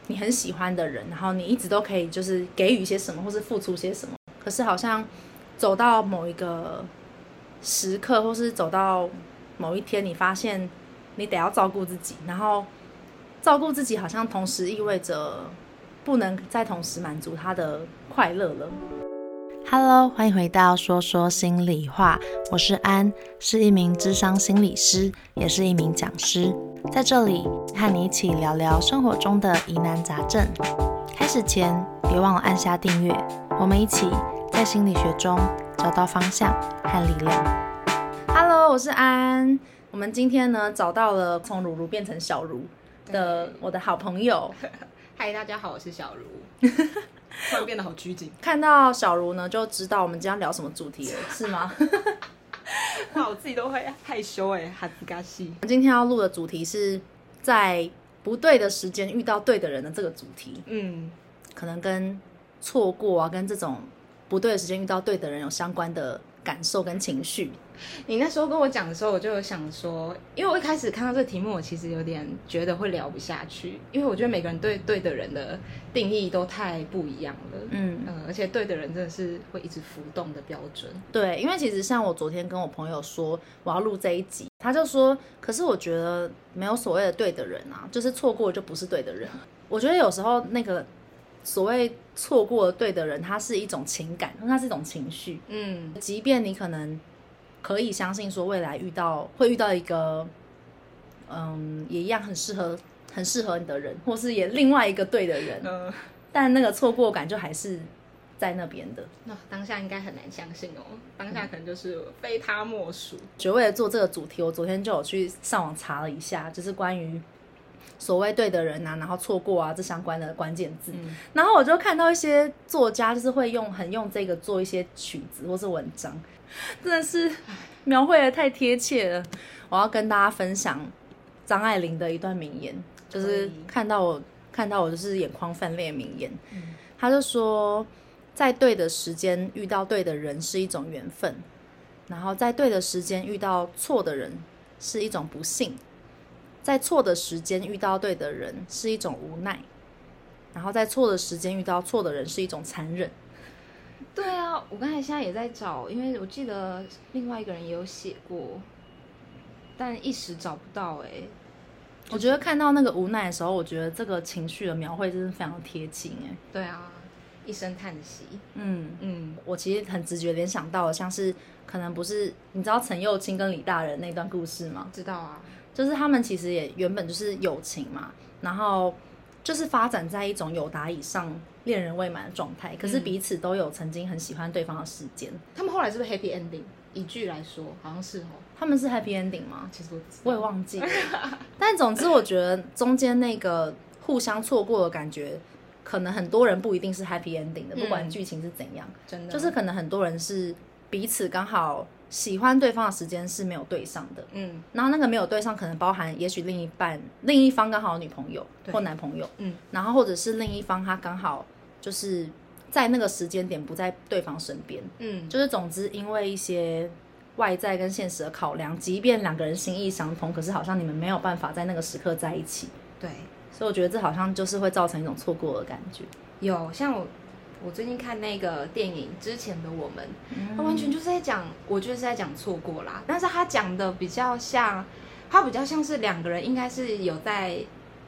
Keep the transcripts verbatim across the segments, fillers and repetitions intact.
你很喜欢的人，然后你一直都可以就是给予些什么或是付出些什么，可是好像走到某一个时刻或是走到某一天，你发现你得要照顾自己，然后照顾自己好像同时意味着不能再同时满足他的快乐了。Hello， 欢迎回到说说心里话，我是安，是一名諮商心理师，也是一名讲师，在这里和你一起聊聊生活中的疑难杂症。开始前别忘了按下订阅，我们一起在心理学中找到方向和力量。Hello， 我是安，我们今天呢找到了从如如变成小如的我的好朋友。 嗨，大家好，我是小如。突然变得好拘谨。 看到小如呢，就知道我们今天要聊什么主题了，是吗？ 哇，我自己都会害羞哎，哈兹嘎西。 今天要录的主题是在不对的时间遇到对的人的这个主题。嗯，可能跟错过啊，跟这种不对的时间遇到对的人有相关的感受跟情绪。 你那时候跟我讲的时候，我就有想说，因为我一开始看到这个题目，我其实有点觉得会聊不下去，因为我觉得每个人对对的人的定义都太不一样了。嗯、呃、而且对的人真的是会一直浮动的标准。 对，因为其实像我昨天跟我朋友说我要录这一集，他就说，可是我觉得没有所谓的对的人啊，就是错过就不是对的人。我觉得有时候那个所谓错过的对的人，它是一种情感，它是一种情绪。嗯，即便你可能可以相信说未来遇到会遇到一个嗯也一样很适合很适合你的人，或是也另外一个对的人、呃、但那个错过感就还是在那边的。 那当下应该很难相信哦，当下可能就是非他莫属。 就为了做这个主题，我昨天就有去上网查了一下，就是关于所谓对的人啊，然后错过啊这相关的关键字、嗯、然后我就看到一些作家就是会用很用这个做一些曲子或是文章，真的是描绘的太贴切了。我要跟大家分享张爱玲的一段名言，就是看到我看到我就是眼眶泛泪的名言、嗯、他就说，在对的时间遇到对的人是一种缘分，然后在对的时间遇到错的人是一种不幸，在错的时间遇到对的人是一种无奈，然后在错的时间遇到错的人是一种残忍。 对啊，我刚才现在也在找，因为我记得另外一个人也有写过，但一时找不到哎、欸。 我觉得看到那个无奈的时候，我觉得这个情绪的描绘真是非常贴近哎。 对啊，一声叹息。 嗯嗯，我其实很直觉联想到的，像是可能不是你知道陈幼卿跟李大人那段故事吗？ 知道啊， 就是他们其实也原本就是友情嘛，然后就是发展在一种友达以上恋人未满的状态，可是彼此都有曾经很喜欢对方的时间、嗯、 他们后来是不是 happy ending？ 一句来说好像是哦。 他们是 happy ending 吗？ 其实 我, 我也忘记了但总之我觉得中间那个互相错过的感觉，可能很多人不一定是 happy ending 的、嗯、不管剧情是怎样，真的就是可能很多人是彼此刚好喜欢对方的时间是没有对上的，嗯，然后那个没有对上可能包含也许另一半另一方刚好有女朋友或男朋友，嗯，然后或者是另一方他刚好就是在那个时间点不在对方身边，嗯，就是总之因为一些外在跟现实的考量，即便两个人心意相通，可是好像你们没有办法在那个时刻在一起， 对， 所以我觉得这好像就是会造成一种错过的感觉。 有像我我最近看那个电影之前的我们、嗯、他完全就是在讲，我觉得是在讲错过啦，但是他讲的比较像他比较像是两个人应该是有在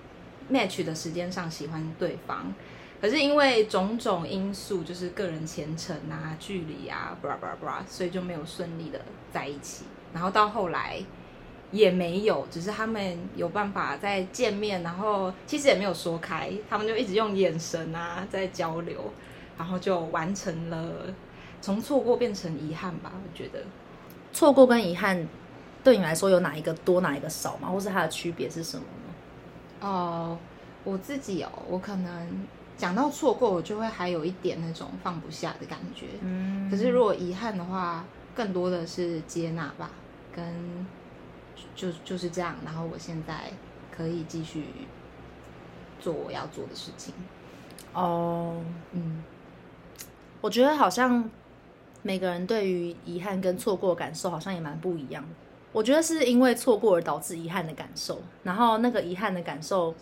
match 的时间上喜欢对方，可是因为种种因素，就是个人前程啊、距离啊 blah blah blah， 所以就没有顺利的在一起，然后到后来也没有，只是他们有办法再见面，然后其实也没有说开，他们就一直用眼神啊在交流，然后就完成了从错过变成遗憾吧。我觉得错过跟遗憾对你来说有哪一个多哪一个少吗？或是它的区别是什么呢？ 哦、呃，我自己哦，我可能讲到错过，我就会还有一点那种放不下的感觉。嗯，可是如果遗憾的话，更多的是接纳吧，跟就就是这样。然后我现在可以继续做我要做的事情。 哦，嗯，我觉得好像每个人对于遗憾跟错过的感受好像也蛮不一样的。我觉得是因为错过而导致遗憾的感受，然后那个遗憾的感受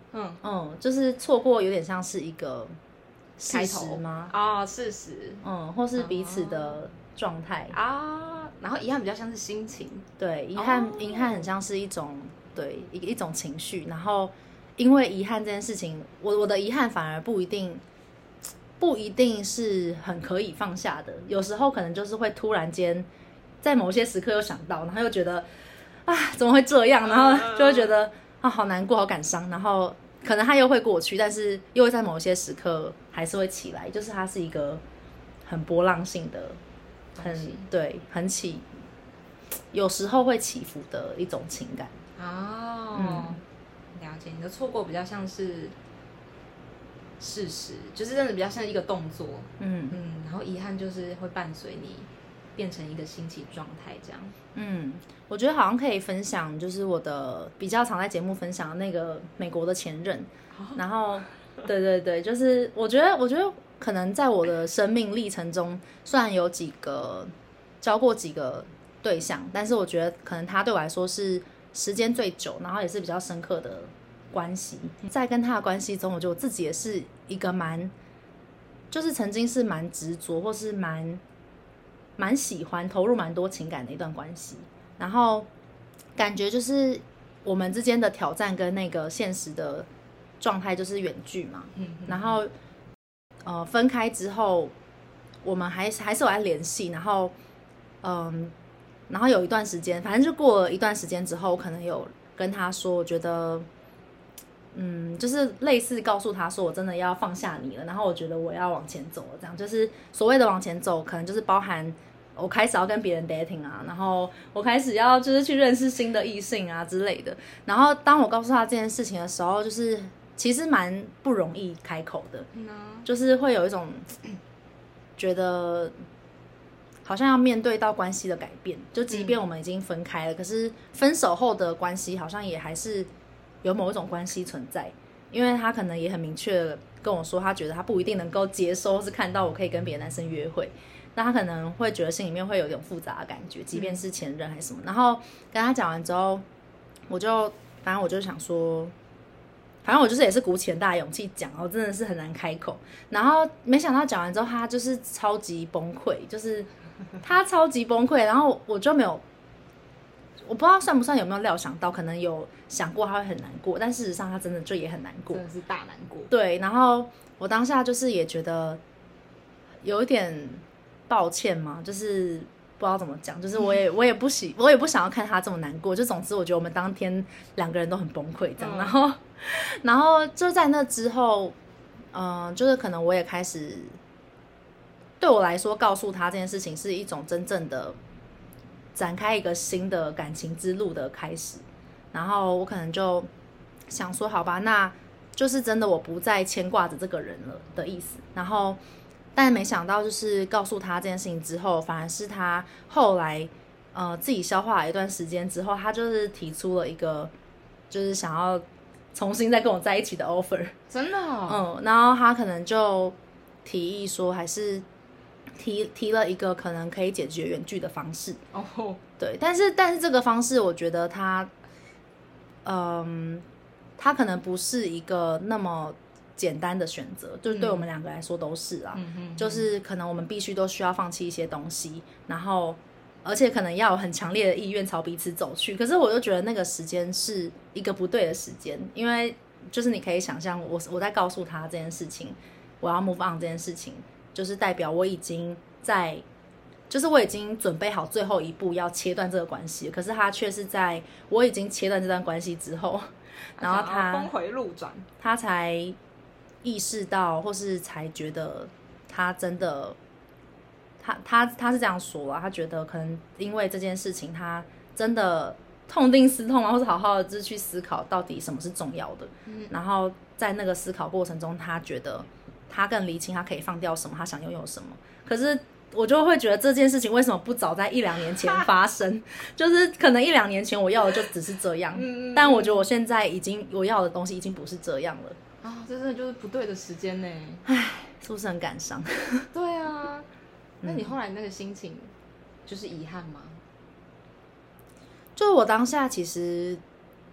嗯嗯，就是错过有点像是一个事实吗？ 哦，事实， 嗯，或是彼此的状态啊，然后遗憾比较像是心情， 对，遗憾遗、哦、憾很像是一种对一一种情绪，然后因为遗憾这件事情，我我的遗憾反而不一定不一定是很可以放下的，有时候可能就是会突然间在某些时刻又想到，然后又觉得啊怎么会这样，然后就会觉得啊好难过好感伤，然后可能它又会过去，但是又会在某些时刻还是会起来，就是它是一个很波浪性的很对很起有时候会起伏的一种情感哦、嗯，了解。你的错过比较像是事实，就是真的比较像一个动作，嗯嗯，然后遗憾就是会伴随你变成一个心情状态这样。 嗯，我觉得好像可以分享，就是我的比较常在节目分享的那个美国的前任，哦、然后对对对，就是我觉得我觉得可能在我的生命历程中，虽然有几个交过几个对象，但是我觉得可能他对我来说是时间最久，然后也是比较深刻的关系。在跟他的关系中，我觉得我自己也是一个蛮，就是曾经是蛮执着，或是蛮蛮喜欢投入蛮多情感的一段关系。然后感觉就是我们之间的挑战跟那个现实的状态就是远距嘛，然后呃分开之后，我们还还是有在联系，然后嗯。然后有一段时间，反正就过了一段时间之后，我可能有跟他说，我觉得，嗯，就是类似告诉他说，我真的要放下你了，然后我觉得我要往前走了，这样就是所谓的往前走，可能就是包含我开始要跟别人 dating 啊，然后我开始要就是去认识新的异性啊之类的。然后当我告诉他这件事情的时候，就是其实蛮不容易开口的，就是会有一种觉得。好像要面对到关系的改变，就即便我们已经分开了、嗯、可是分手后的关系好像也还是有某一种关系存在，因为他可能也很明确跟我说他觉得他不一定能够接受或是看到我可以跟别的男生约会，那他可能会觉得心里面会有点复杂的感觉，即便是前任还是什么、嗯、然后跟他讲完之后，我就反正我就想说反正我就是也是鼓起很大的勇气讲，我真的是很难开口，然后没想到讲完之后他就是超级崩溃，就是他超级崩溃，然后我就没有，我不知道算不算有没有料想到，可能有想过他会很难过，但事实上他真的就也很难过， 真的是大难过。 对，然后我当下就是也觉得有一点抱歉嘛，就是不知道怎么讲，就是我也我也不喜我也不想要看他这么难过，就总之我觉得我们当天两个人都很崩溃这样，嗯、然后然后就在那之后，嗯、呃，就是可能我也开始。对我来说告诉他这件事情是一种真正的展开一个新的感情之路的开始，然后我可能就想说好吧，那就是真的我不再牵挂着这个人了的意思，然后但没想到就是告诉他这件事情之后，反而是他后来呃自己消化了一段时间之后，他就是提出了一个就是想要重新再跟我在一起的 offer， 真的、哦、 嗯，然后他可能就提议说还是提提了一个可能可以解决远距的方式哦， oh. 对，但是但是这个方式我觉得它，嗯，它可能不是一个那么简单的选择，就是对我们两个来说都是啊，嗯、就是可能我们必须都需要放弃一些东西，然后而且可能要有很强烈的意愿朝彼此走去，可是我就觉得那个时间是一个不对的时间，因为就是你可以想象我我在告诉他这件事情，我要 move on 这件事情。就是代表我已经在，就是我已经准备好最后一步要切断这个关系，可是他却是在我已经切断这段关系之后，然后他峰回路转， 他才意识到，或是才觉得他真的，他他他是这样说啊，他觉得可能因为这件事情，他真的痛定思痛啊，或是好好的去思考到底什么是重要的，嗯、然后在那个思考过程中，他觉得。他更厘清他可以放掉什么，他想拥有什么，可是我就会觉得这件事情为什么不早在一两年前发生就是可能一两年前我要的就只是这样嗯但我觉得我现在已经我要的东西已经不是这样了啊，这真的就是不对的时间呢， 唉，是不是很感伤对啊，那你后来那个心情就是遗憾吗？ 就是我当下其实我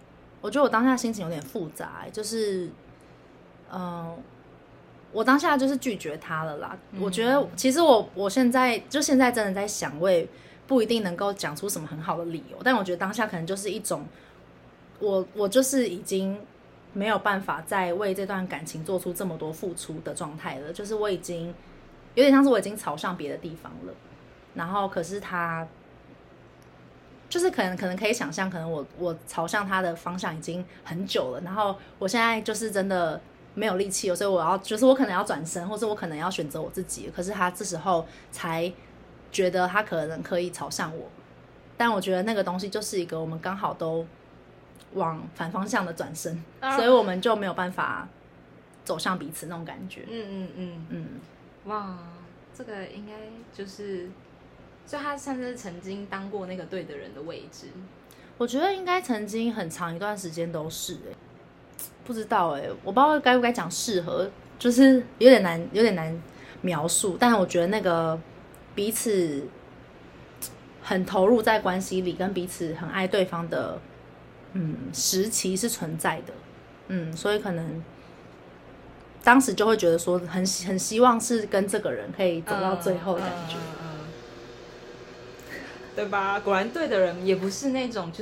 我觉得我当下心情有点复杂，就是嗯、呃我当下就是拒绝他了啦。嗯、我觉得其实我我现在就现在真的在想，我也不一定能够讲出什么很好的理由，但我觉得当下可能就是一种，我我就是已经没有办法再为这段感情做出这么多付出的状态了，就是我已经有点像是我已经朝向别的地方了，然后可是他就是可能可能可以想象，可能我我朝向他的方向已经很久了，然后我现在就是真的没有力气了，所以我要就是我可能要转身，或者我可能要选择我自己，可是他这时候才觉得他可能可以朝向我，但我觉得那个东西就是一个我们刚好都往反方向的转身，啊、所以我们就没有办法走向彼此那种感觉。 嗯嗯嗯嗯，哇，这个应该就是，所以他甚至曾经当过那个对的人的位置。 我觉得应该曾经很长一段时间都是哎、欸。不知道哎、欸，我不知道该不该讲适合，就是有点难，有点难描述。但是我觉得那个彼此很投入在关系里，跟彼此很爱对方的，嗯，时期是存在的，嗯，所以可能当时就会觉得说很很希望是跟这个人可以走到最后的感觉，嗯嗯嗯、 对吧？果然对的人也不是那种就是。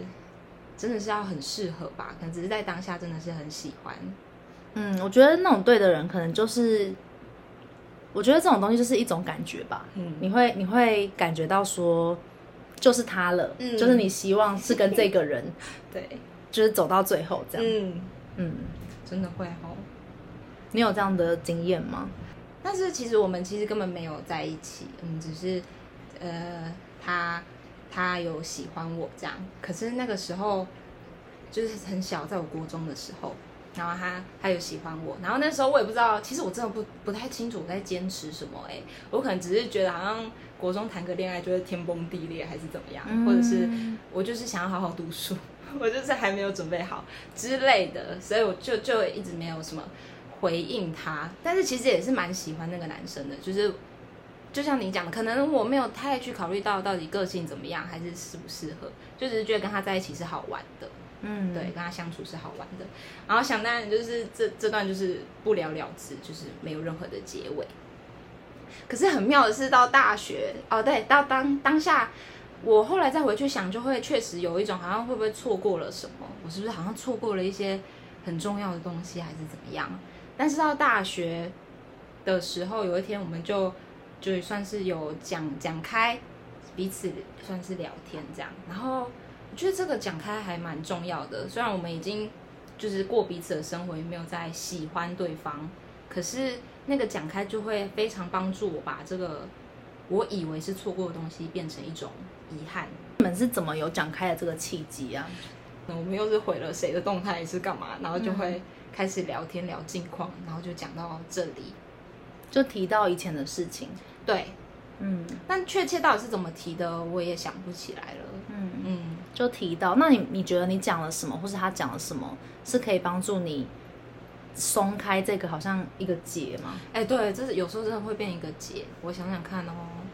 真的是要很适合吧，可能只是在当下真的是很喜欢。 嗯，我觉得那种对的人，可能就是，我觉得这种东西就是一种感觉吧。嗯，你会你会感觉到说，就是他了，嗯、就是你希望是跟这个人， 对， 就是走到最后这样。 嗯嗯，真的会哦。 你有这样的经验吗？ 但是其实我们其实根本没有在一起，嗯，只是呃他。他有喜欢我这样，可是那个时候就是很小，在我国中的时候，然后他他有喜欢我，然后那时候我也不知道，其实我真的不不太清楚我在坚持什么、欸，哎，我可能只是觉得好像国中谈个恋爱就会天崩地裂还是怎么样，嗯、或者是我就是想要好好读书，我就是还没有准备好之类的，所以我就就一直没有什么回应他，但是其实也是蛮喜欢那个男生的，就是。就像你讲的，可能我没有太去考虑到到底个性怎么样，还是适不适合，就只是觉得跟他在一起是好玩的，嗯，对，跟他相处是好玩的。然后想当然就是这这段就是不了了之，就是没有任何的结尾。可是很妙的是，到大学哦，对，到当当下，我后来再回去想，就会确实有一种好像会不会错过了什么，我是不是好像错过了一些很重要的东西，还是怎么样？但是到大学的时候，有一天我们就。就算是有讲讲开，彼此算是聊天这样，然后我觉得这个讲开还蛮重要的。虽然我们已经就是过彼此的生活，也没有在喜欢对方，可是那个讲开就会非常帮助我把这个我以为是错过的东西变成一种遗憾。 你们是怎么有讲开的这个契机啊？ 我们又是毁了谁的动态是干嘛？然后就会开始聊天聊近况，然后就讲到这里， 就提到以前的事情。 对，嗯，但确切到底是怎么提的，我也想不起来了。嗯嗯，就提到，那你你觉得你讲了什么，或是他讲了什么，是可以帮助你松开这个好像一个结吗？ 哎、欸，对，这是有时候真的会变一个结。我想想看哦，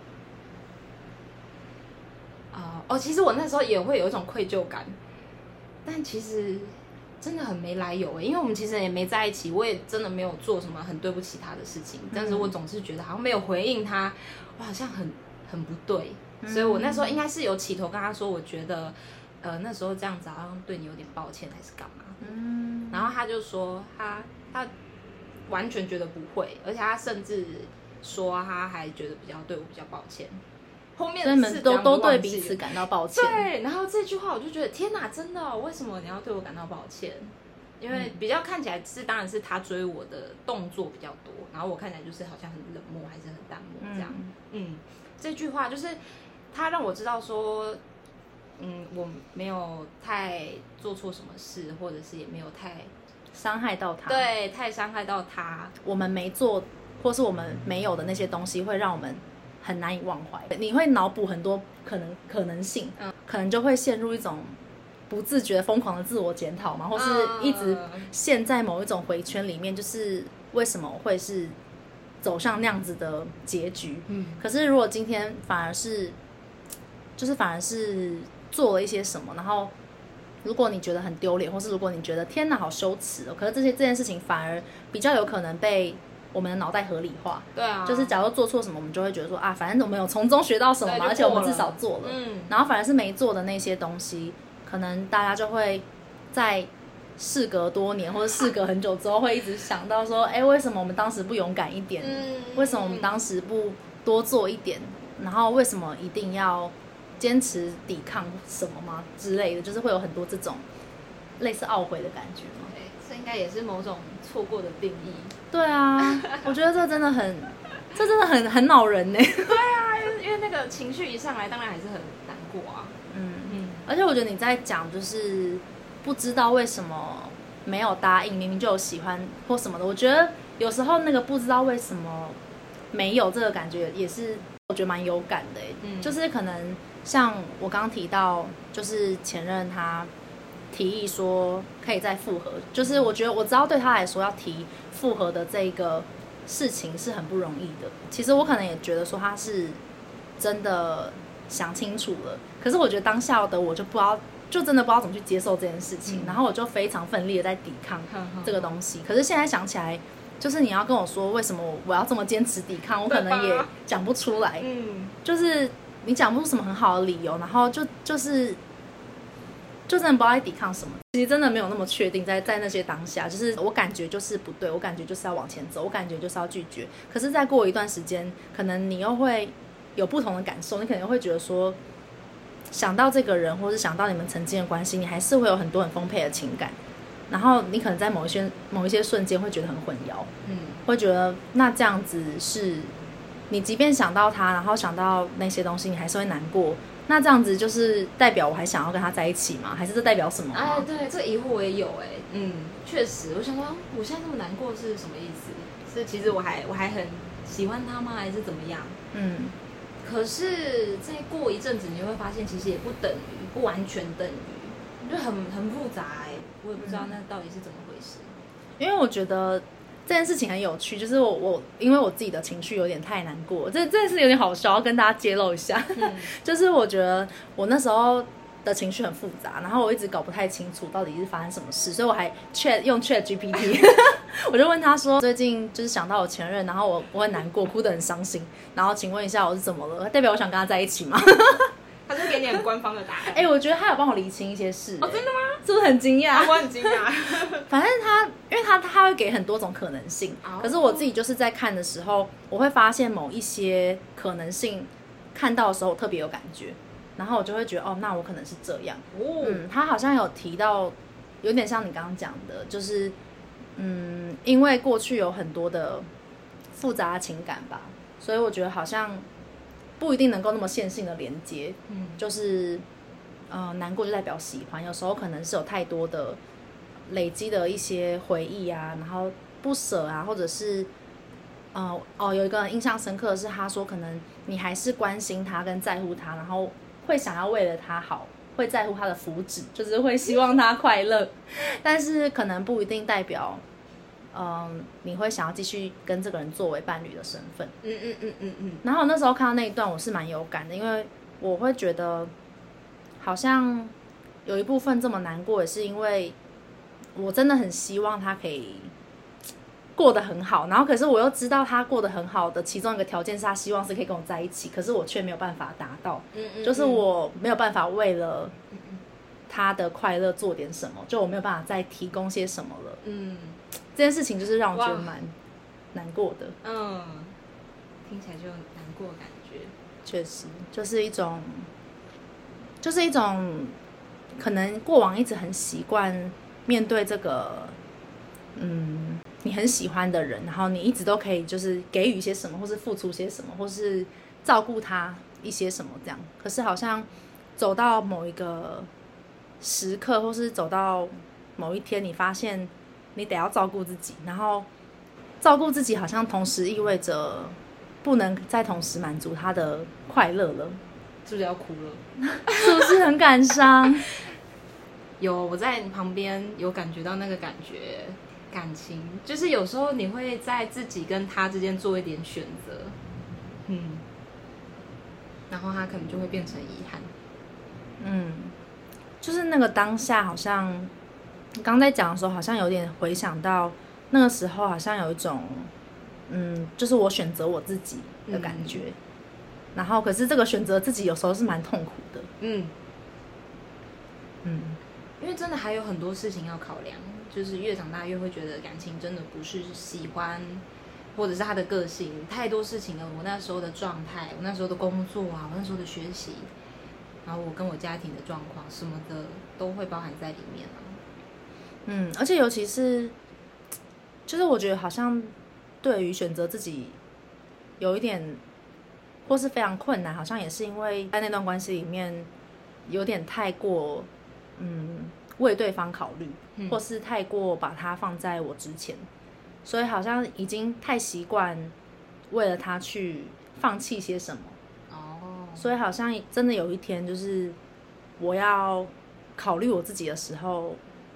啊、呃、哦，其实我那时候也会有一种愧疚感，但其实真的很没来由哎，因为我们其实也没在一起，我也真的没有做什么很对不起他的事情，但是我总是觉得好像没有回应他，我好像很很不对，所以我那时候应该是有起头跟他说，我觉得呃那时候这样子好像对你有点抱歉还是干嘛，嗯，然后他就说他他完全觉得不会，而且他甚至说他还觉得比较对我比较抱歉。后面的事都都对彼此感到抱歉。 对，然后这句话我就觉得天哪，真的、哦，为什么你要对我感到抱歉？因为比较看起来是，当然是他追我的动作比较多，然后我看起来就是好像很冷漠还是很淡漠这样。嗯，嗯这句话就是他让我知道说，嗯，我没有太做错什么事，或者是也没有太伤害到他。 对，太伤害到他。 我们没做，或是我们没有的那些东西，会让我们很难以忘怀，你会脑补很多可能可能性，嗯，可能就会陷入一种不自觉疯狂的自我检讨嘛，或是一直陷在某一种回圈里面，就是为什么会是走向那样子的结局？嗯，可是如果今天反而是，就是反而是做了一些什么，然后如果你觉得很丢脸，或是如果你觉得天哪好羞耻哦，可是这些这件事情反而比较有可能被我们的脑袋合理化。 对啊， 就是假如做错什么，我们就会觉得说啊，反正我们有从中学到什么嘛，而且我们至少做了。嗯，然后反而是没做的那些东西，可能大家就会在事隔多年或者事隔很久之后，会一直想到说，哎，为什么我们当时不勇敢一点？嗯，为什么我们当时不多做一点？然后为什么一定要坚持抵抗什么吗之类的？就是会有很多这种类似懊悔的感觉吗？ 对，这应该也是某种错过的定义。 对啊，我觉得这真的很，这真的很很恼人呢。 对啊，因为那个情绪一上来，当然还是很难过啊。 嗯嗯，而且我觉得你在讲就是不知道为什么没有答应，明明就有喜欢或什么的。我觉得有时候那个不知道为什么没有这个感觉，也是我觉得蛮有感的。嗯，就是可能像我刚刚提到，就是前任他提议说可以再复合，就是我觉得我知道对他来说要提复合的这个事情是很不容易的。其实我可能也觉得说他是真的想清楚了，可是我觉得当下的我就不知道，就真的不知道怎么去接受这件事情，嗯、然后我就非常奋力的在抵抗这个东西。可是现在想起来，就是你要跟我说为什么我要这么坚持抵抗，我可能也讲不出来。嗯，就是你讲不出什么很好的理由，然后就就是就真的不知道在抵抗什么。其实真的没有那么确定在，在在那些当下，就是我感觉就是不对，我感觉就是要往前走，我感觉就是要拒绝。可是再过一段时间，可能你又会有不同的感受，你可能会觉得说，想到这个人，或是想到你们曾经的关系，你还是会有很多很丰沛的情感。然后你可能在某一些某一些瞬间会觉得很混淆，嗯，会觉得那这样子是，你即便想到他，然后想到那些东西，你还是会难过。那这样子就是代表我还想要跟他在一起吗？还是这代表什么？ 哎，对，这疑惑我也有哎、欸，嗯，确实，我想说，我现在这么难过是什么意思？是其实我还我还很喜欢他吗？还是怎么样？嗯，可是再过一阵子，你会发现其实也不等于，不完全等于，就很很复杂哎、欸，我也不知道那到底是怎么回事。 因为我觉得这件事情很有趣，就是我我因为我自己的情绪有点太难过，这这件事有点好笑，要跟大家揭露一下。嗯、就是我觉得我那时候的情绪很复杂，然后我一直搞不太清楚到底是发生什么事，所以我还 chat 用 Chat G P T， 我就问他说，最近就是想到我前任，然后我我很难过，哭得很伤心，然后请问一下我是怎么了？代表我想跟他在一起吗？ 他就给你很官方的答案。 哎、欸，我觉得他有帮我厘清一些事、欸。 哦，真的吗？ 是不是很惊讶、 啊？我很惊讶。 反正他，因为他他会给很多种可能性， oh. 可是我自己就是在看的时候，我会发现某一些可能性，看到的时候我特别有感觉，然后我就会觉得，哦，那我可能是这样。Oh. 嗯，他好像有提到，有点像你刚刚讲的，就是嗯，因为过去有很多的复杂的情感吧，所以我觉得好像不一定能够那么线性的连接，嗯，就是呃难过就代表喜欢，有时候可能是有太多的累积的一些回忆啊，然后不舍啊，或者是呃哦有一个印象深刻的是，他说可能你还是关心他跟在乎他，然后会想要为了他好，会在乎他的福祉，就是会希望他快乐，但是可能不一定代表。嗯，你会想要继续跟这个人作为伴侣的身份，嗯嗯嗯嗯嗯。然后我那时候看到那一段，我是蛮有感的，因为我会觉得好像有一部分这么难过，也是因为我真的很希望他可以过得很好，然后可是我又知道他过得很好的其中一个条件是他希望是可以跟我在一起，可是我却没有办法达到，嗯嗯嗯，就是我没有办法为了他的快乐做点什么，就我没有办法再提供些什么了，嗯。这件事情就是让我觉得蛮难过的， 嗯，听起来就难过的感觉， 确实就是一种，就是一种可能过往一直很习惯面对这个，嗯，你很喜欢的人，然后你一直都可以就是给予一些什么，或是付出些什么，或是照顾他一些什么这样，可是好像走到某一个时刻，或是走到某一天，你发现。你得要照顾自己，然后照顾自己好像同时意味着不能再同时满足他的快乐了， 是不是要哭了？ 是不是很感伤？ 有，我在你旁边有感觉到那个感觉，感情就是有时候你会在自己跟他之间做一点选择，嗯，然后他可能就会变成遗憾， 嗯， 就是那个当下好像刚在讲的时候，好像有点回想到那个时候，好像有一种嗯，就是我选择我自己的感觉。嗯、然后，可是这个选择自己有时候是蛮痛苦的。嗯嗯，因为真的还有很多事情要考量，就是越长大越会觉得感情真的不是喜欢，或者是他的个性，太多事情了。我那时候的状态，我那时候的工作啊，我那时候的学习。然后我跟我家庭的状况什么的都会包含在里面啊。 嗯，而且尤其是，就是我觉得好像对于选择自己有一点或是非常困难，好像也是因为在那段关系里面有点太过嗯为对方考虑，嗯、或是太过把他放在我之前，所以好像已经太习惯为了他去放弃些什么。所以好像真的有一天，就是我要考虑我自己的时候，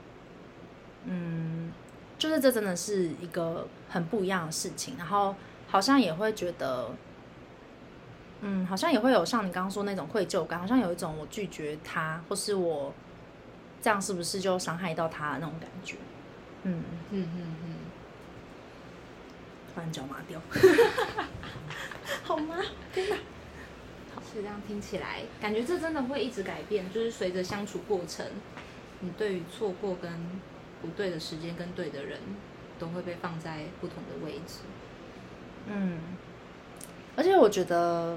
嗯，就是这真的是一个很不一样的事情。然后好像也会觉得，嗯，好像也会有像你刚刚说那种愧疚感，好像有一种我拒绝他，或是我这样是不是就伤害到他的那种感觉。嗯嗯嗯嗯，突然脚麻掉，好吗？天哪！ 是这样听起来，感觉这真的会一直改变，就是随着相处过程，你对于错过跟不对的时间跟对的人，都会被放在不同的位置。 嗯，而且我觉得，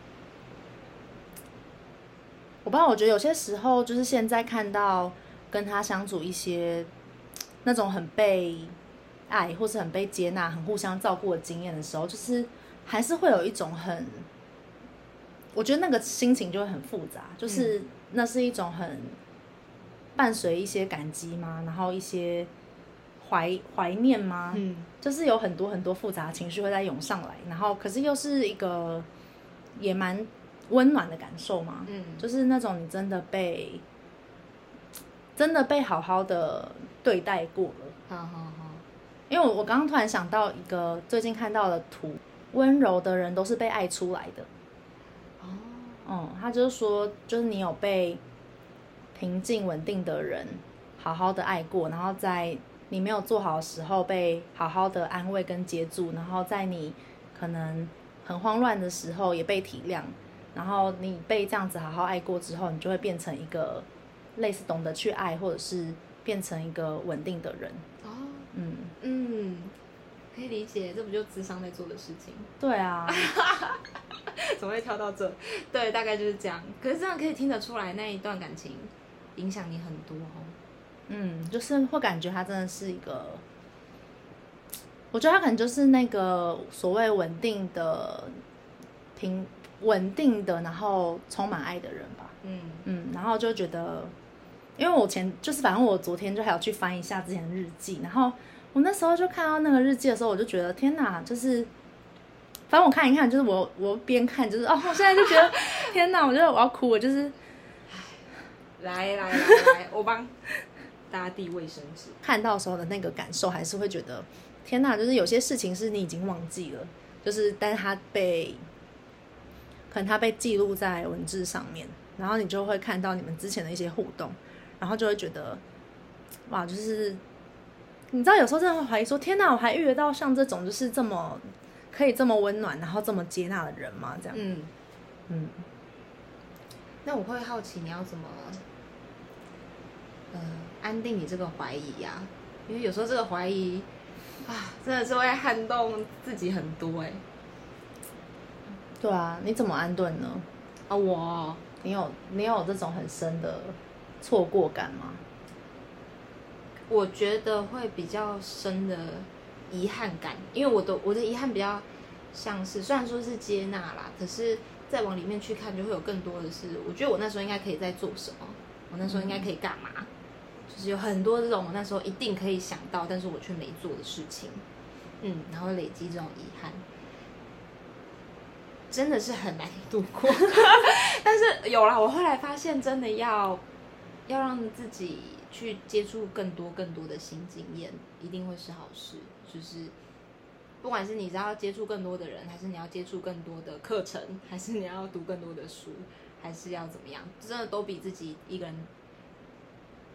我不知道，我觉得有些时候，就是现在看到跟他相处一些那种很被爱，或是很被接纳、很互相照顾的经验的时候，就是还是会有一种很。我觉得那个心情就会很复杂，就是那是一种很伴随一些感激吗？然后一些怀怀念吗？嗯，就是有很多很多复杂的情绪会再涌上来，然后可是又是一个也蛮温暖的感受嘛。嗯，就是那种你真的被真的被好好的对待过了。 好好好， 因为我我刚刚突然想到一个最近看到的图，温柔的人都是被爱出来的。嗯，他就是说，就是你有被平静稳定的人好好的爱过，然后在你没有做好的时候被好好的安慰跟接住，然后在你可能很慌乱的时候也被体谅，然后你被这样子好好爱过之后，你就会变成一个类似懂得去爱，或者是变成一个稳定的人。哦， 嗯嗯，可以理解，这不就諮商在做的事情？ 对啊。 怎么会跳到这？对，大概就是这样。可是这样可以听得出来，那一段感情影响你很多哦。 嗯，就是会感觉他真的是一个，我觉得他可能就是那个所谓稳定的、平稳定的，然后充满爱的人吧。嗯嗯，然后就觉得，因为我前就是反正我昨天就还要去翻一下之前的日记，然后我那时候就看到那个日记的时候，我就觉得天哪，就是。反正我看一看，就是我我边看就是哦，我现在就觉得天哪，我觉得我要哭，我就是来来来来，我帮大家递卫生纸。 看到的时候的那个感受，还是会觉得天哪，就是有些事情是你已经忘记了，就是但是它被可能它被记录在文字上面，然后你就会看到你们之前的一些互动，然后就会觉得哇，就是你知道有时候真的会怀疑说天哪，我还遇得到像这种就是这么。可以这么温暖，然后这么接纳的人吗？这样，嗯嗯。那我会好奇你要怎么，呃，安定你这个怀疑呀、啊？因为有时候这个怀疑啊，真的是会撼动自己很多哎、欸。 对啊，你怎么安顿呢？ 啊，我， 你有你有这种很深的错过感吗？ 我觉得会比较深的。遗憾感，因为我的我的遗憾比较像是，虽然说是接纳啦，可是再往里面去看，就会有更多的是，我觉得我那时候应该可以在做什么，我那时候应该可以干嘛，嗯、就是有很多这种我那时候一定可以想到，但是我却没做的事情，嗯，然后累积这种遗憾，真的是很难度过。但是有啦，我后来发现，真的要要让自己去接触更多更多的新经验，一定会是好事。就是不管是你要接触更多的人，还是你要接触更多的课程，还是你要读更多的书，还是要怎么样，真的都比自己一个人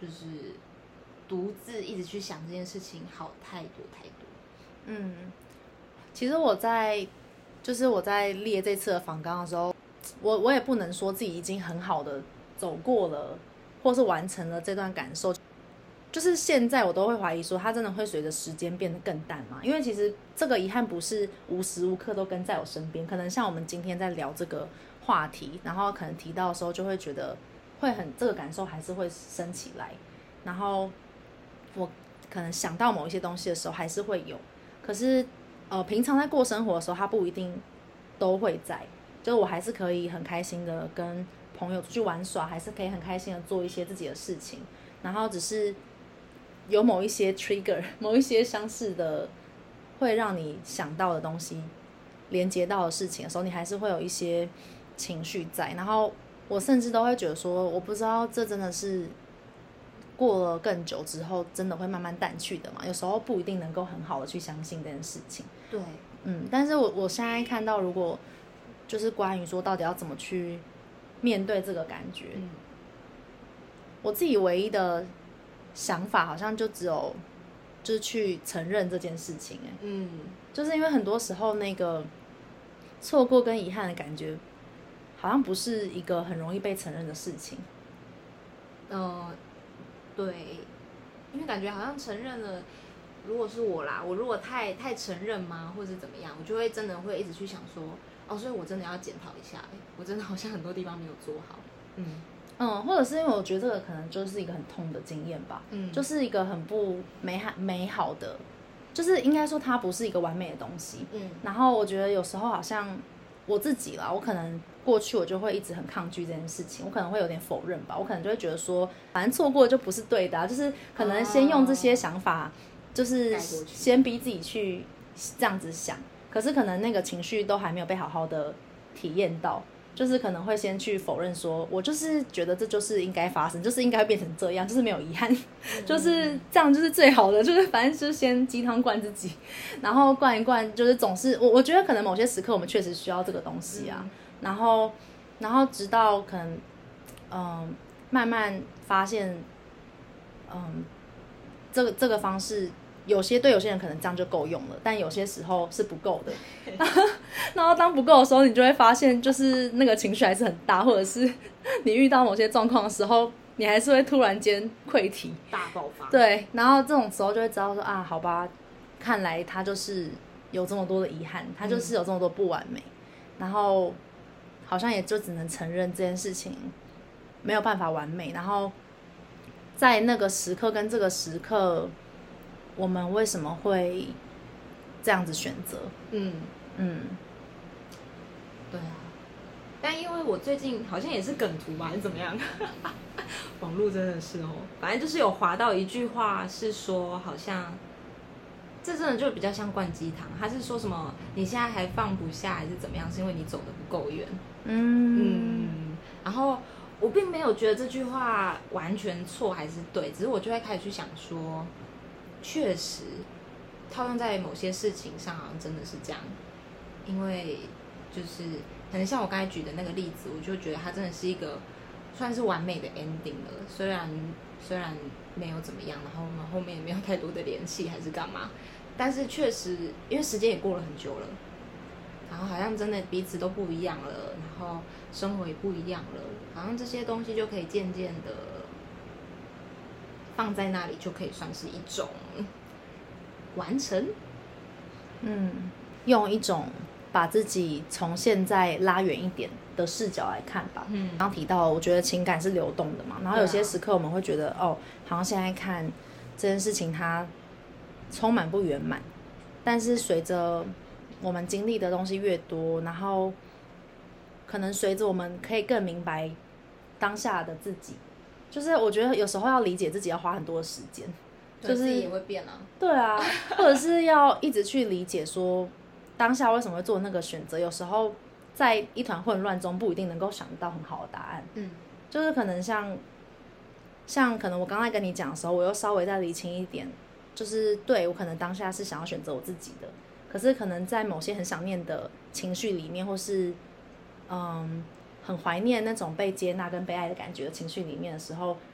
就是独自一直去想这件事情好太多太多。 嗯，其实我在就是我在列这次的访纲的时候，我我也不能说自己已经很好的走过了，或是完成了这段感受。就是现在我都会怀疑说，它真的会随着时间变得更淡嘛？因为其实这个遗憾不是无时无刻都跟在我身边，可能像我们今天在聊这个话题，然后可能提到的时候，就会觉得会很这个感受还是会升起来，然后我可能想到某一些东西的时候还是会有，可是呃，平常在过生活的时候，它不一定都会在，就是我还是可以很开心的跟朋友出去玩耍，还是可以很开心的做一些自己的事情，然后只是有某一些 trigger， 某一些相似的会让你想到的东西，连接到的事情的时候，你还是会有一些情绪在。然后我甚至都会觉得说，我不知道这真的是过了更久之后，真的会慢慢淡去的嘛？有时候不一定能够很好的去相信这件事情。 对， 嗯，但是我我现在看到，如果就是关于说到底要怎么去面对这个感觉，嗯、我自己唯一的想法好像就只有就是去承认这件事情、欸，嗯，就是因为很多时候那个错过跟遗憾的感觉，好像不是一个很容易被承认的事情。 呃，对，因为感觉好像承认了，如果是我啦，我如果太太承认吗，或者怎么样，我就会真的会一直去想说，哦，所以我真的要检讨一下、欸，我真的好像很多地方没有做好，嗯。 嗯，或者是因为我觉得这个可能就是一个很痛的经验吧，嗯，就是一个很不美好美好的，就是应该说它不是一个完美的东西，嗯，然后我觉得有时候好像我自己啦，我可能过去我就会一直很抗拒这件事情，我可能会有点否认吧，我可能就会觉得说，反正错过就不是对的、啊，就是可能先用这些想法，就是先逼自己去这样子想，可是可能那个情绪都还没有被好好的体验到。就是可能会先去否认说，我就是觉得这就是应该发生，就是应该变成这样，就是没有遗憾，嗯、就是这样就是最好的，就是反正就是先鸡汤灌自己，然后灌一灌，就是总是我我觉得可能某些时刻我们确实需要这个东西啊，嗯、然后然后直到可能嗯慢慢发现，嗯这个这个方式。有些对有些人可能这样就够用了，但有些时候是不够的。然后当不够的时候，你就会发现，就是那个情绪还是很大，或者是你遇到某些状况的时候，你还是会突然间溃堤、 大爆发。 对，然后这种时候就会知道说啊，好吧，看来他就是有这么多的遗憾，他就是有这么多不完美，嗯、然后好像也就只能承认这件事情没有办法完美，然后在那个时刻跟这个时刻。我们为什么会这样子选择？嗯嗯， 对啊。但因为我最近好像也是梗图吧，还是怎么样？网络真的是哦，反正就是有滑到一句话，是说好像这真的就比较像灌鸡汤。他是说什么你现在还放不下，还是怎么样？是因为你走得不够远。嗯嗯。然后我并没有觉得这句话完全错还是对，只是我就会开始去想说。确实，套用在某些事情上，好像真的是这样。因为就是可能像我刚才举的那个例子，我就觉得它真的是一个算是完美的 ending 了。虽然虽然没有怎么样，然后我们后面也没有太多的联系，还是干嘛，但是确实因为时间也过了很久了，然后好像真的彼此都不一样了，然后生活也不一样了，好像这些东西就可以渐渐的。放在那里就可以算是一种完成， 嗯，用一种把自己从现在拉远一点的视角来看吧。嗯，刚提到，我觉得情感是流动的嘛，然后有些时刻我们会觉得，啊、哦，好像现在看这件事情它充满不圆满，但是随着我们经历的东西越多，然后可能随着我们可以更明白当下的自己。就是我觉得有时候要理解自己要花很多的时间，就是自己也会变啊。 对啊，或者是要一直去理解说当下为什么会做那个选择。有时候在一团混乱中不一定能够想到很好的答案。嗯，就是可能像像可能我刚才跟你讲的时候，我又稍微再理清一点，就是对我可能当下是想要选择我自己的，可是可能在某些很想念的情绪里面，或是嗯。很怀念那种被接纳跟被爱的感觉的情绪里面的时候，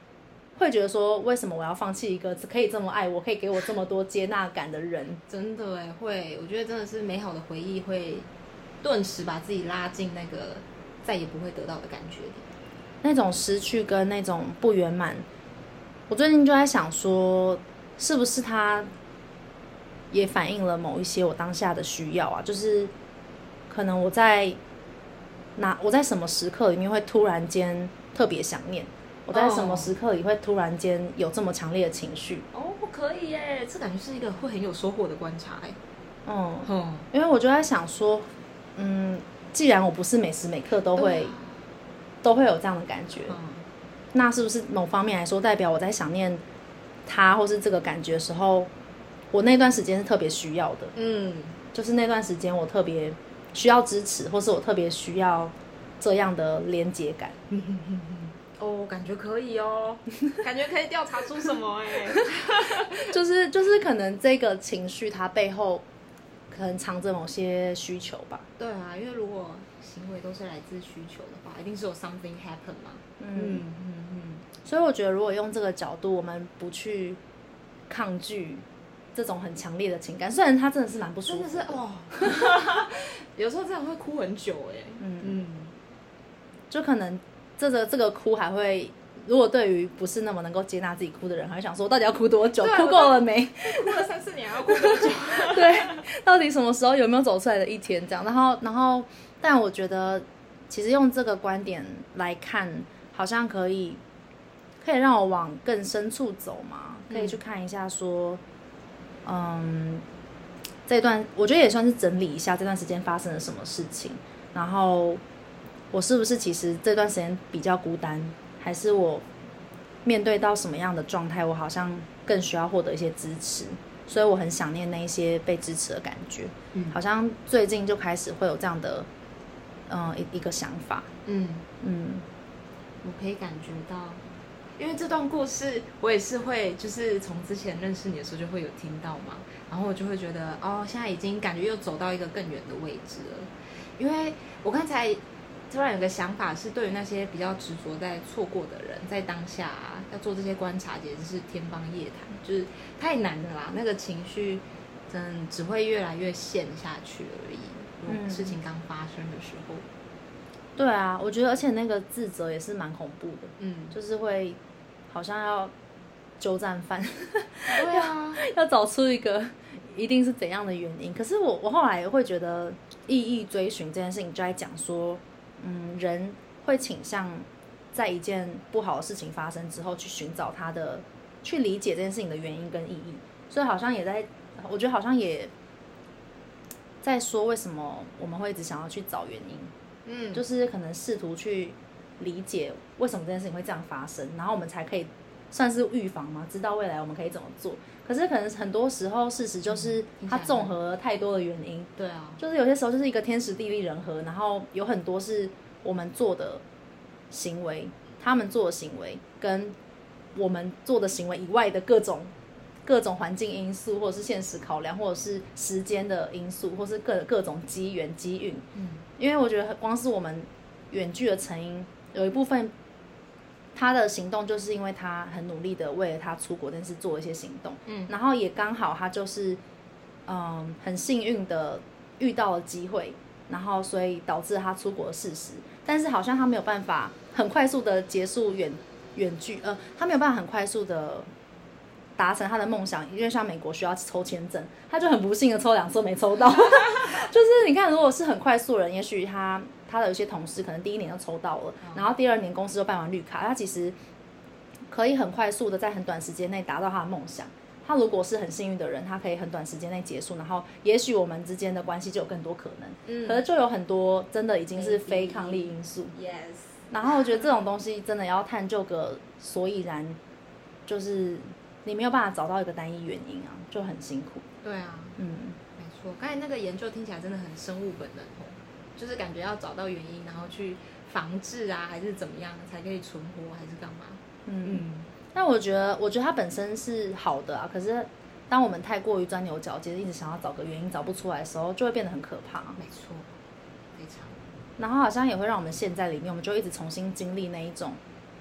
会觉得说，为什么我要放弃一个可以这么爱我，可以给我这么多接纳感的人？ 真的哎，会，我觉得真的是美好的回忆会顿时把自己拉进那个再也不会得到的感觉里。 那种失去跟那种不圆满，我最近就在想说，是不是它也反映了某一些我当下的需要啊？就是可能我在哪，我在什么时刻里面会突然间特别想念。我在什么时刻里会突然间有这么强烈的情绪？ 哦，可以耶，这感觉是一个会很有收获的观察哎。 嗯，嗯因为我就在想说，嗯，既然我不是每时每刻都会、啊、都会有这样的感觉、嗯，那是不是某方面来说，代表我在想念他或是这个感觉的时候，我那段时间是特别需要的？嗯，就是那段时间我特别需要支持，或是我特别需要这样的连结感。 哦，感觉可以哦，感觉可以调查出什么哎、欸， 就是就是可能这个情绪它背后可能藏着某些需求吧。 对啊，因为如果行为都是来自需求的话，一定是有 something happen 嘛。嗯嗯嗯。所以我觉得，如果用这个角度，我们不去抗拒这种很强烈的情感，虽然它真的是蛮不舒服的， 真的是哦，有时候真的会哭很久哎、欸。嗯嗯， 就可能。这个这个哭还会，如果对于不是那么能够接纳自己哭的人，还会想说，到底要哭多久？哭够了没？ 哭了三四年，还要哭多久？ 对，到底什么时候有没有走出来的一天？这样，然后，然后，但我觉得，其实用这个观点来看，好像可以，可以让我往更深处走嘛，可以去看一下说，嗯，嗯这段我觉得也算是整理一下这段时间发生了什么事情，然后。我是不是其实这段时间比较孤单，还是我面对到什么样的状态，我好像更需要获得一些支持，所以我很想念那一些被支持的感觉。嗯，好像最近就开始会有这样的，嗯、呃、一一个想法。嗯嗯，我可以感觉到，因为这段故事我也是会，就是从之前认识你的时候就会有听到嘛，然后我就会觉得哦，现在已经感觉又走到一个更远的位置了，因为我刚才。突然有个想法是，对于那些比较执着在错过的人，在当下、啊、要做这些观察，简直是天方夜谭，就是太难了啦。那个情绪真只会越来越陷下去而已。嗯，事情刚发生的时候， 对啊，我觉得，而且那个自责也是蛮恐怖的。嗯，就是会好像要鸠占犯， 对啊， 要找出一个一定是怎样的原因。可是我我后来会觉得，意义追寻这件事情就在讲说。嗯，人会倾向在一件不好的事情发生之后，去寻找他的，去理解这件事情的原因跟意义。所以好像也在，我觉得好像也在说，为什么我们会一直想要去找原因。嗯，就是可能试图去理解为什么这件事情会这样发生，然后我们才可以算是预防嘛，知道未来我们可以怎么做。可是可能很多时候，事实就是它综合了太多的原因。 对啊， 就是有些时候就是一个天时地利人和，然后有很多是我们做的行为，他们做的行为，跟我们做的行为以外的各种各种环境因素，或者是现实考量，或者是时间的因素，或是各各种机缘机运。嗯，因为我觉得光是我们远距的成因，有一部分。他的行动就是因为他很努力的为了他出国，但是做一些行动，嗯，然后也刚好他就是，嗯，很幸运的遇到了机会，然后所以导致他出国的事实，但是好像他没有办法很快速的结束远远距，呃，他没有办法很快速的达成他的梦想，因为像美国需要抽签证，他就很不幸的抽两次没抽到，就是你看，如果是很快速的人，也许他。他的有些同事可能第一年就抽到了，然后第二年公司就办完绿卡，他其实可以很快速的在很短时间内达到他的梦想。他如果是很幸运的人，他可以很短时间内结束，然后也许我们之间的关系就有更多可能。嗯，可是就有很多真的已经是非抗力因素。 Yes。 然后我觉得这种东西真的要探究个所以然，就是你没有办法找到一个单一原因啊，就很辛苦。 对啊，嗯，没错。刚才那个研究听起来真的很生物本能哦。就是感觉要找到原因，然后去防治啊，还是怎么样才可以存活，还是干嘛？ 嗯嗯。但我觉得，我觉得它本身是好的啊。可是，当我们太过于钻牛角尖，一直想要找个原因找不出来的时候，就会变得很可怕。 没错，非常。 然后好像也会让我们陷在里面，我们就一直重新经历那一种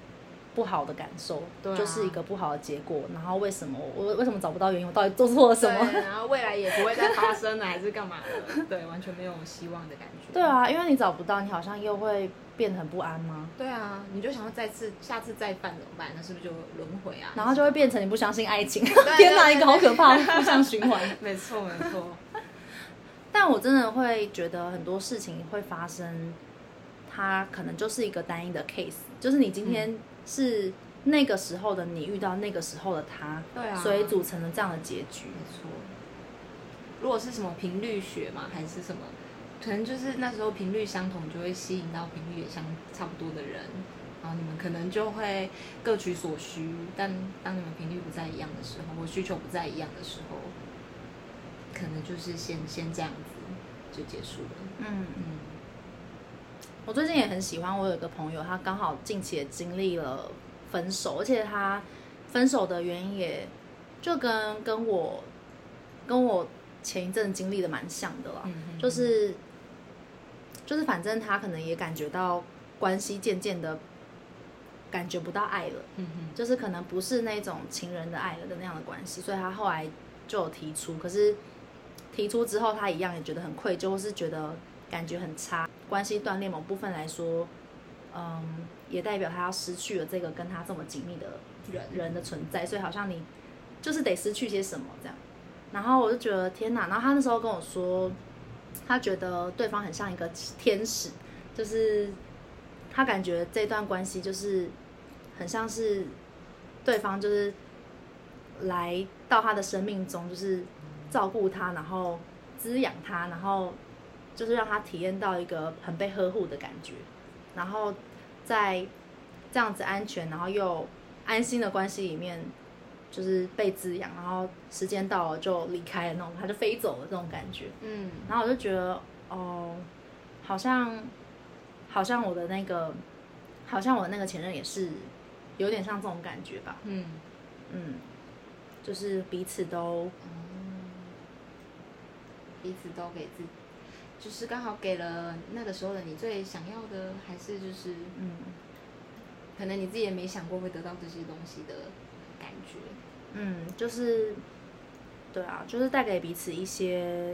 不好的感受， 对啊、 就是一个不好的结果。然后为什么我为什么找不到原因？我到底做错了什么？ 然后未来也不会再发生了，还是干嘛的？对，完全没有希望的感觉。 对啊，因为你找不到，你好像又会变得很不安吗？ 对啊，你就想要再次下次再犯怎么办？那是不是就轮回啊？ 然后就会变成你不相信爱情。 对对对天哪，一个好可怕的负向循环。 没错没错。 但我真的会觉得很多事情会发生，它可能就是一个单一的 case， 就是你今天是那个时候的你遇到那个时候的他， 对啊， 所以组成了这样的结局。 没错。如果是什么频率学嘛，还是什么，可能就是那时候频率相同，就会吸引到频率也相差不多的人，然后你们可能就会各取所需。但当你们频率不再一样的时候，或需求不再一样的时候，可能就是先先这样子就结束了。 嗯嗯。 我最近也很喜欢，我有一个朋友，他刚好近期也经历了分手，而且他分手的原因也就跟跟我跟我前一阵经历的蛮像的啦， 嗯、 就是就是反正他可能也感觉到关系渐渐的感觉不到爱了， 嗯、 就是可能不是那种情人的爱了的那样的关系，所以他后来就有提出，可是提出之后他一样也觉得很愧疚，或是觉得感觉很差，关系断裂某部分来说，嗯，也代表他要失去了这个跟他这么紧密的人人的存在，所以好像你就是得失去些什么这样。然后我就觉得天哪，然后他那时候跟我说，他觉得对方很像一个天使，就是他感觉这段关系就是很像是对方就是来到他的生命中，就是照顾他，然后滋养他，然后就是让他体验到一个很被呵护的感觉，然后在这样子安全然后又安心的关系里面，就是被滋养，然后时间到了就离开了那种，他就飞走了这种感觉。 嗯， 然后我就觉得哦，好像好像我的那个，好像我的那个前任也是有点像这种感觉吧。 嗯嗯，就是彼此都， 嗯、彼此都给自己。就是刚好给了那个时候的你最想要的，还是就是嗯， 可能你自己也没想过会得到这些东西的感觉。 嗯，就是对啊，就是带给彼此一些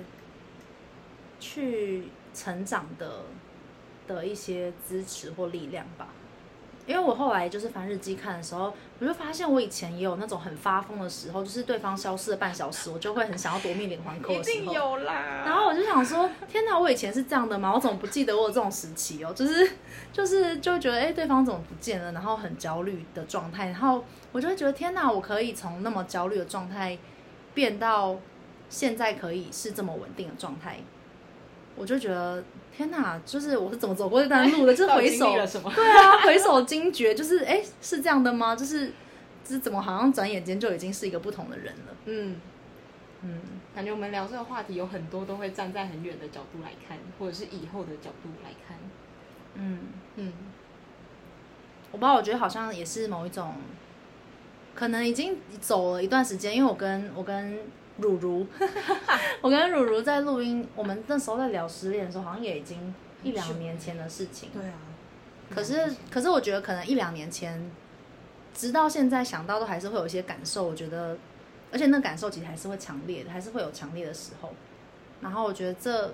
去成长的的一些支持或力量吧。因为我后来就是翻日记看的时候，我就发现我以前也有那种很发疯的时候，就是对方消失了半小时，我就会很想要夺命连环扣的时候。 一定有啦。 然后我就想说，天哪，我以前是这样的吗？我怎么不记得我有这种时期哦？就是就是就觉得，哎，对方怎么不见了？然后很焦虑的状态。然后我就会觉得，天哪，我可以从那么焦虑的状态变到现在可以是这么稳定的状态。我就觉得天哪，就是我是怎么走过这段路的？就是回首，对啊，回首惊觉，就是哎，是这样的吗？就是就是怎么好像转眼间就已经是一个不同的人了？ 嗯嗯， 感觉我们聊这个话题有很多都会站在很远的角度来看，或者是以后的角度来看。 嗯嗯， 我不知道，我觉得好像也是某一种，可能已经走了一段时间，因为我跟我跟。汝如，我跟汝如在录音，我们那时候在聊失恋的时候，好像也已经一两年前的事情。 对啊。 可是，可是我觉得可能一两年前，直到现在想到都还是会有一些感受。我觉得，而且那感受其实还是会强烈的，还是会有强烈的时候。然后我觉得这，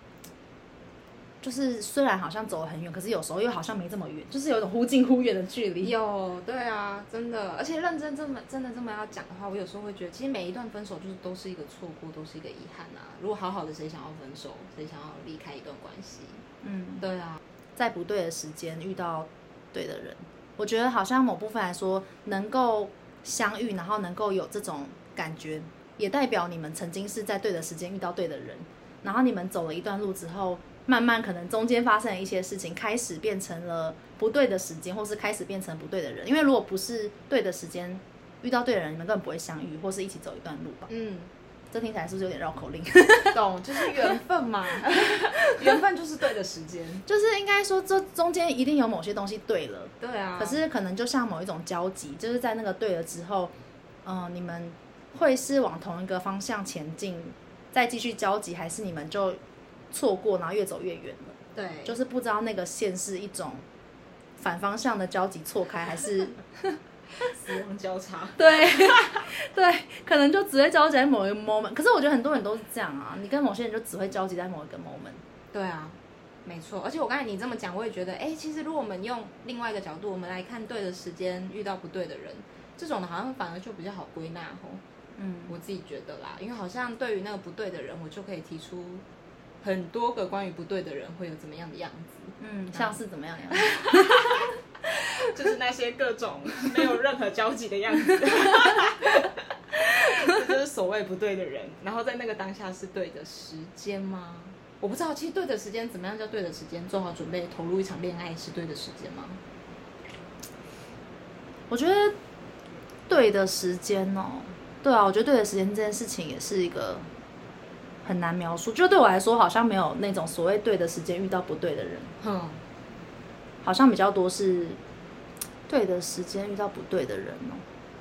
就是虽然好像走得很远，可是有时候又好像没这么远，就是有一种忽近忽远的距离。 有，对啊，真的，而且认真这么真的这么要讲的话，我有时候会觉得，其实每一段分手就是都是一个错过，都是一个遗憾啊。如果好好的，谁想要分手，谁想要离开一段关系？嗯，对啊， 在不对的时间遇到对的人，我觉得好像某部分来说，能够相遇，然后能够有这种感觉，也代表你们曾经是在对的时间遇到对的人，然后你们走了一段路之后。慢慢可能中间发生了一些事情，开始变成了不对的时间，或是开始变成不对的人。因为如果不是对的时间遇到对的人，你们根本不会相遇，或是一起走一段路吧。嗯，这听起来是不是有点绕口令？ 懂，就是缘分嘛，缘分就是对的时间， 就是应该说这中间一定有某些东西对了。 对啊。 可是可能就像某一种交集，就是在那个对了之后，嗯、呃，你们会是往同一个方向前进，再继续交集，还是你们就错过，然后越走越远了。 对， 就是不知道那个线是一种反方向的交集错开，还是死亡交叉？ 对对，可能就只会交集在某一个 moment。可是我觉得很多人都是这样啊，你跟某些人就只会交集在某一个 moment。 对啊，没错。而且我刚才你这么讲，我也觉得，哎，其实如果我们用另外一个角度，我们来看对的时间遇到不对的人，这种的好像反而就比较好归纳吼。嗯，我自己觉得啦，因为好像对于那个不对的人，我就可以提出很多个关于不对的人会有怎么样的样子。 嗯，像是怎么样的样子？ 就是那些各种没有任何交集的样子，这就是所谓不对的人。然后在那个当下是对的时间吗？我不知道，其实对的时间怎么样叫对的时间？做好准备投入一场恋爱是对的时间吗？ 我觉得对的时间哦，对啊，我觉得对的时间这件事情也是一个很难描述。就对我来说，好像没有那种所谓对的时间遇到不对的人。嗯。好像比较多是对的时间遇到不对的人哦。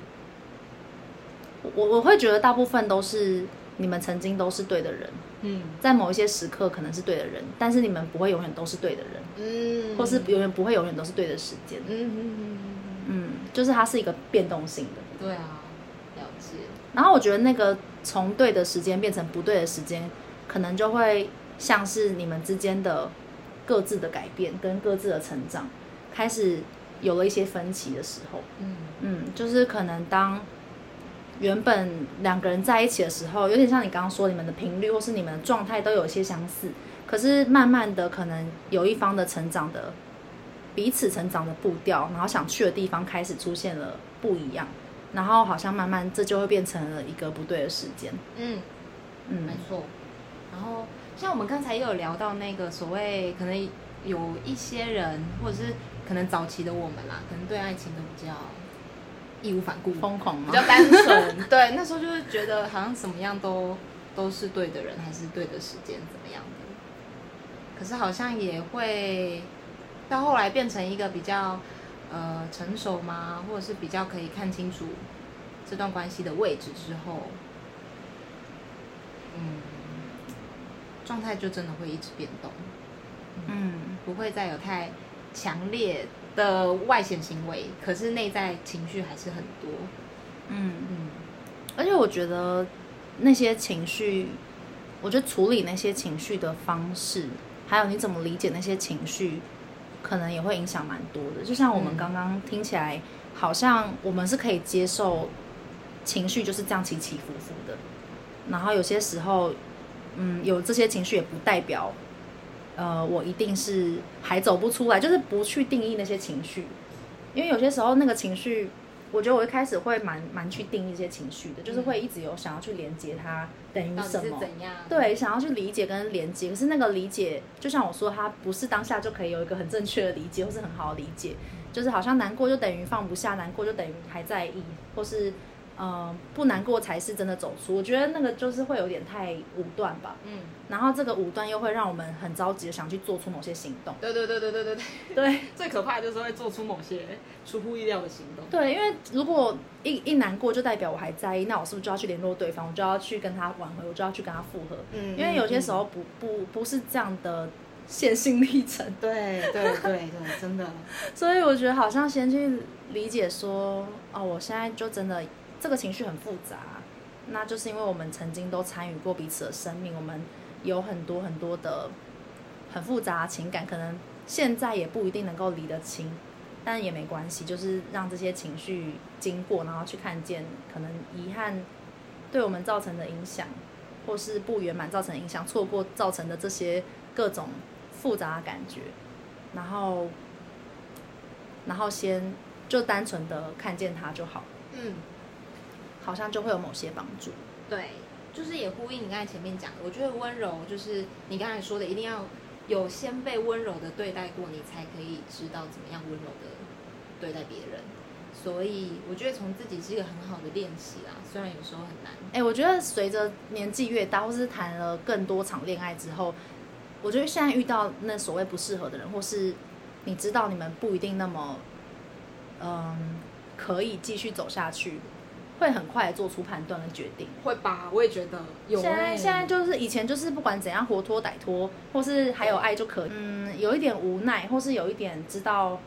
我我会觉得大部分都是你们曾经都是对的人，嗯，在某一些时刻可能是对的人，但是你们不会永远都是对的人，嗯，或是永远不会永远都是对的时间，嗯嗯嗯嗯，就是它是一个变动性的。 对啊，了解。 然后我觉得那个从对的时间变成不对的时间，可能就会像是你们之间的各自的改变跟各自的成长开始有了一些分歧的时候，嗯嗯，就是可能当原本两个人在一起的时候，有点像你刚刚说，你们的频率或是你们的状态都有一些相似，可是慢慢的可能有一方的成长的彼此成长的步调，然后想去的地方开始出现了不一样，然后好像慢慢这就会变成了一个不对的时间。嗯嗯，没错。然后像我们刚才也有聊到那个所谓可能有一些人，或者是可能早期的我们啦，可能对爱情都比较义无反顾、 疯狂吗？ 比较单纯。对，那时候就是觉得好像什么样都都是对的人，还是对的时间怎么样的。可是好像也会到后来变成一个比较呃成熟嘛，或者是比较可以看清楚这段关系的位置之后，嗯，状态就真的会一直变动。嗯，不会再有太强烈的外显行为，可是内在情绪还是很多。 嗯嗯，而且我觉得那些情绪，我觉得处理那些情绪的方式，还有你怎么理解那些情绪，可能也会影响蛮多的。就像我们刚刚听起来，好像我们是可以接受情绪就是这样起起伏伏的，然后有些时候，嗯，有这些情绪也不代表。呃，我一定是还走不出来，就是不去定义那些情绪，因为有些时候那个情绪，我觉得我一开始会蛮蛮去定义一些情绪的，就是会一直有想要去连接它等于什么， 怎样？ 对，想要去理解跟连接，可是那个理解，就像我说，它不是当下就可以有一个很正确的理解，或是很好的理解，就是好像难过就等于放不下，难过就等于还在意，或是。呃，不难过才是真的走出。我觉得那个就是会有点太武断吧。嗯。然后这个武断又会让我们很着急的想去做出某些行动。 对对对对对对对。 对。 最可怕的就是会做出某些出乎意料的行动。 对，因为如果一一难过就代表我还在意，那我是不是就要去联络对方？我就要去跟他挽回，我就要去跟他复合。嗯。因为有些时候不不不是这样的线性历程。 对对对对，真的。 所以我觉得好像先去理解说，哦，我现在就真的。这个情绪很复杂，那就是因为我们曾经都参与过彼此的生命，我们有很多很多的很复杂的情感，可能现在也不一定能够理得清，但也没关系，就是让这些情绪经过，然后去看见可能遗憾对我们造成的影响，或是不圆满造成的影响，错过造成的这些各种复杂的感觉，然后然后先就单纯的看见它就好。嗯。好像就会有某些帮助。 对，就是也呼应你刚才前面讲的，我觉得温柔就是你刚才说的，一定要有先被温柔的对待过，你才可以知道怎么样温柔的对待别人。所以我觉得从自己是一个很好的练习啦，虽然有时候很难。 哎、欸，我觉得随着年纪越大，或是谈了更多场恋爱之后，我觉得现在遇到那所谓不适合的人，或是你知道你们不一定那么，嗯，可以继续走下去。会很快的做出判断跟决定， 会吧？我也觉得有、欸。 现在现在就是以前就是不管怎样活脱歹脱，或是还有爱就可以。嗯，有一点无奈，或是有一点知道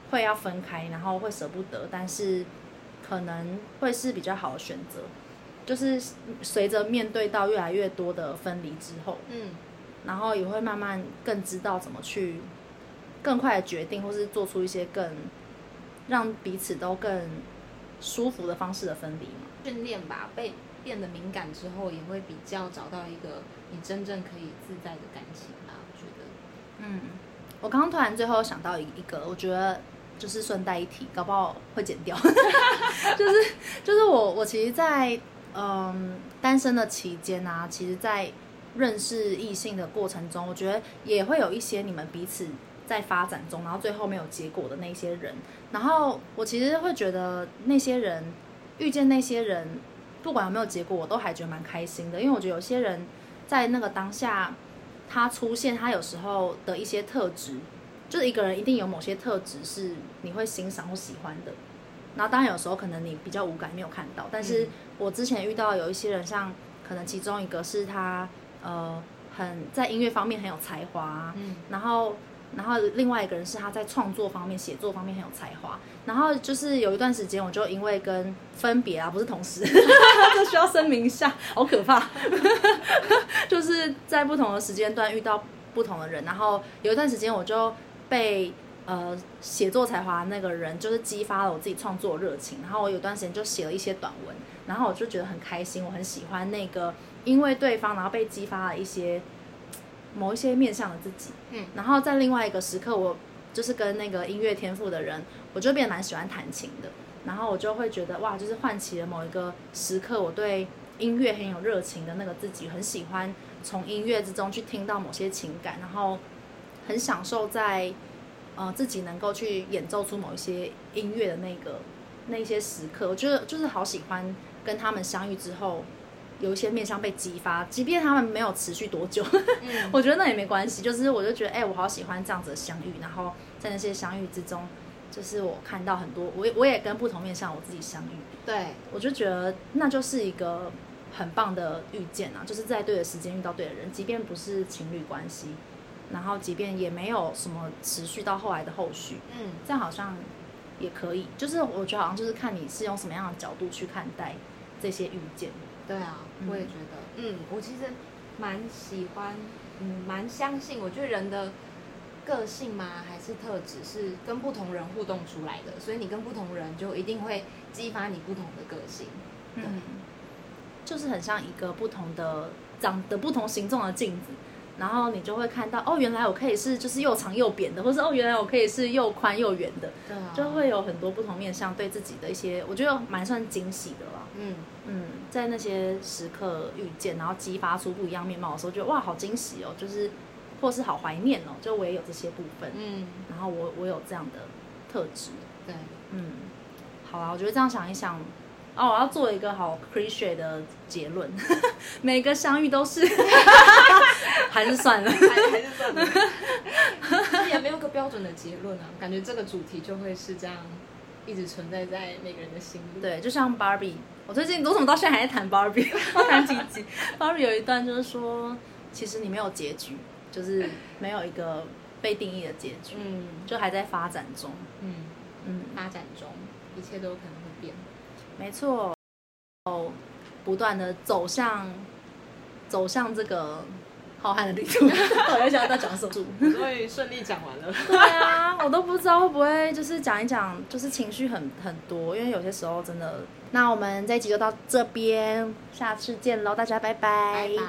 会要分开，然后会舍不得，但是可能会是比较好的选择。就是随着面对到越来越多的分离之后，嗯，然后也会慢慢更知道怎么去更快的决定，或是做出一些更让彼此都更舒服的方式的分离嘛。 训练吧，被变得敏感之后，也会比较找到一个你真正可以自在的感情吧。我觉得， 嗯，我刚刚突然最后想到一个，我觉得就是顺带一提，搞不好会剪掉，就是就是我我其实在，在嗯单身的期间啊，其实在认识异性的过程中，我觉得也会有一些你们彼此在发展中，然后最后没有结果的那些人。然后我其实会觉得那些人遇见那些人，不管有没有结果，我都还觉得蛮开心的，因为我觉得有些人在那个当下，他出现他有时候的一些特质，就是一个人一定有某些特质是你会欣赏或喜欢的。然后当然有时候可能你比较无感没有看到，但是我之前遇到有一些人，像可能其中一个是他呃很在音乐方面很有才华，嗯，然后然后另外一个人是他在创作方面写作方面很有才华，然后就是有一段时间我就因为跟分别啊不是同时这需要声明一下，好可怕就是在不同的时间段遇到不同的人，然后有一段时间我就被呃，写作才华那个人就是激发了我自己创作的热情，然后我有段时间就写了一些短文，然后我就觉得很开心，我很喜欢那个因为对方然后被激发了一些某一些面向的自己，嗯，然后在另外一个时刻，我就是跟那个音乐天赋的人，我就变得蛮喜欢弹琴的，然后我就会觉得哇，就是唤起了某一个时刻我对音乐很有热情的那个自己，很喜欢从音乐之中去听到某些情感，然后很享受在呃，自己能够去演奏出某一些音乐的那个那一些时刻，我觉得就是好喜欢跟他们相遇之后，有一些面向被激发，即便他们没有持续多久，嗯、我觉得那也没关系。就是我就觉得，哎、欸，我好喜欢这样子的相遇，然后在那些相遇之中，就是我看到很多，我也我也跟不同面向我自己相遇， 对， 我就觉得那就是一个很棒的遇见啊，就是在对的时间遇到对的人，即便不是情侣关系。然后即便也没有什么持续到后来的后续，嗯，这样好像也可以，就是我觉得好像就是看你是用什么样的角度去看待这些遇见。 对啊，我也觉得，嗯，我其实蛮喜欢，嗯，蛮相信，我觉得人的个性嘛，还是特质是跟不同人互动出来的，所以你跟不同人就一定会激发你不同的个性，对，嗯， 就是很像一个不同的长得不同形状的镜子。然后你就会看到，哦，原来我可以是就是又长又扁的，或是哦，原来我可以是又宽又圆的，对啊，就会有很多不同面向，对自己的一些，我觉得蛮算惊喜的啦。嗯嗯，在那些时刻遇见，然后激发出不一样面貌的时候，觉得哇，好惊喜哦，就是或是好怀念哦，就我也有这些部分，嗯，然后我我有这样的特质， 对， 嗯，好啊，我觉得这样想一想。哦，我要做一个好 cliché 的结论，每个相遇都是，还是算了， 还, 还是算了，也没有个标准的结论啊。感觉这个主题就会是这样，一直存在在每个人的心里。 对，就像 Barbie， 我最近我怎么到现在还在谈 Barbie， 我谈几集 ，Barbie 有一段就是说，其实你没有结局，就是没有一个被定义的结局，嗯，就还在发展中， 嗯嗯，发展中，一切都有可能会变。 没错，不断的走向走向这个浩瀚的旅途。我在想要讲什么？ 终于顺利讲完了。 对啊，我都不知道会不会就是讲一讲，就是情绪很很多，因为有些时候真的。那我们这一集就到这边，下次见喽，大家拜拜。 拜拜。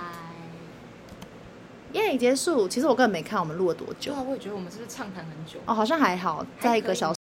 耶，结束。其实我根本没看我们录了多久。 对啊，我也觉得我们是不是畅谈很久？ 哦，好像还好，在一个小时。